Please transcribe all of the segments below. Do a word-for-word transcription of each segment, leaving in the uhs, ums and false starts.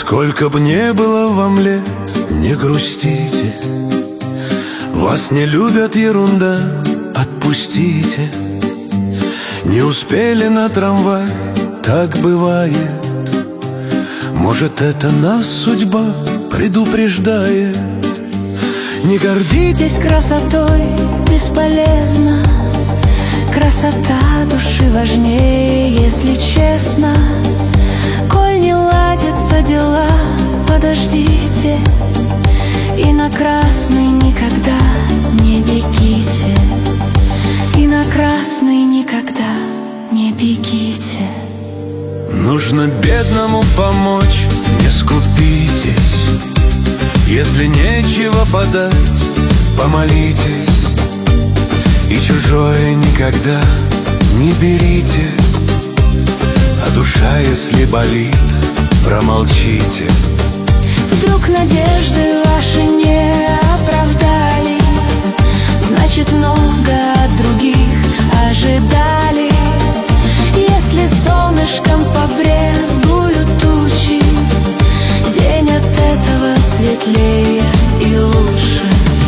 Сколько б не было вам лет, не грустите. Вас не любят, ерунда, отпустите. Не успели на трамвай, так бывает. Может, это нас судьба предупреждает. Не гордитесь красотой, бесполезно. Красота души важнее, если честно. Коль не ладятся дела, подождите. И на красный никогда не бегите. И на красный никогда не бегите. Нужно бедному помочь, не скупитесь. Если нечего подать, помолитесь. И чужое никогда не берите. А душа, если болит, промолчите. Вдруг надежды ваши не оправдались, значит, много от других ожидали. Если солнышком побрезгуют тучи, день от этого светлее и лучше.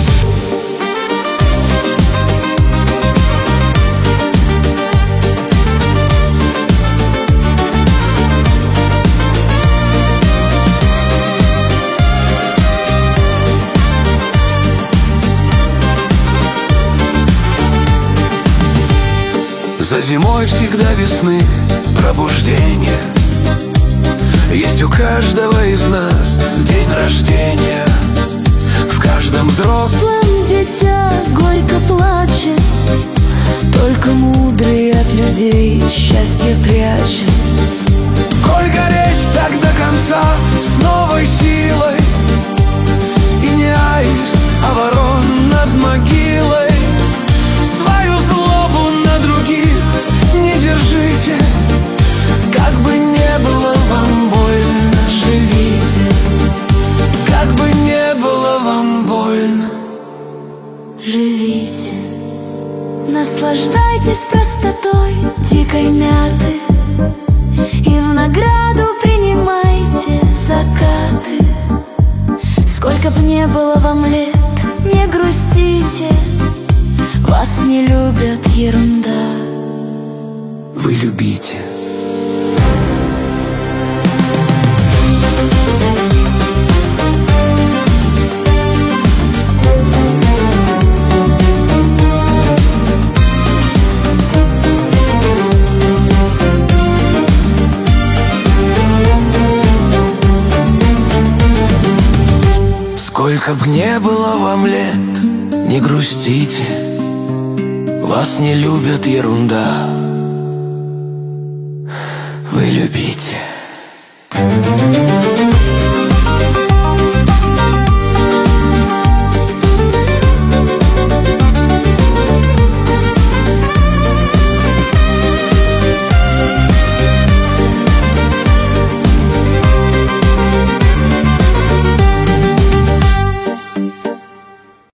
За зимой всегда весны пробуждение. Есть у каждого из нас день рождения. В каждом взрослом дитя горько плачет, только мудрый от людей счастье прячет. Коль гореть так до конца с новой силой. И не аист, а ворон над могилой. Свою злобу на других не держите. Как бы не было вам больно, живите. Как бы не было вам больно, живите. Наслаждайтесь простотой дикой мяты и в награду принимайте закаты. Сколько б не было вам лет, не грустите. Вас не любят, ерунда, вы любите. Сколько б не было вам лет, не грустите. Вас не любят, ерунда, вы любите.